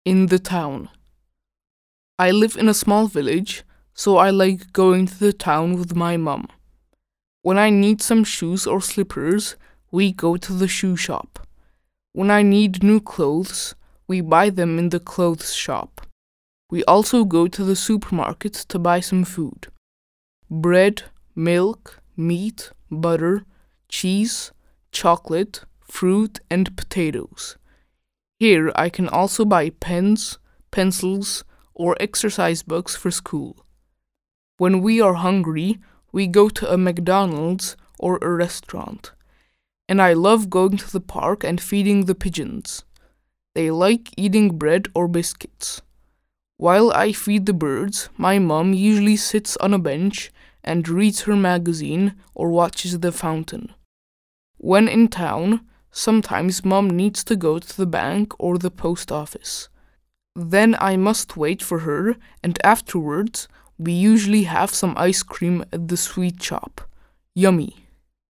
In the town. I live in a small village, so I like going to the town with my mom. When I need some shoes or slippers, we go to the shoe shop. When I need new clothes, we buy them in the clothes shop. We also go to the supermarket to buy some food. Bread, milk, meat, butter, cheese, chocolate, fruit, and potatoes. Here I can also buy pens, pencils, or exercise books for school. When we are hungry, we go to a McDonald's or a restaurant. And I love going to the park and feeding the pigeons. They like eating bread or biscuits. While I feed the birds, my mom usually sits on a bench and reads her magazine or watches the fountain. When in town, sometimes mom needs to go to the bank or the post office. Then I must wait for her, and afterwards, we usually have some ice cream at the sweet shop. Yummy.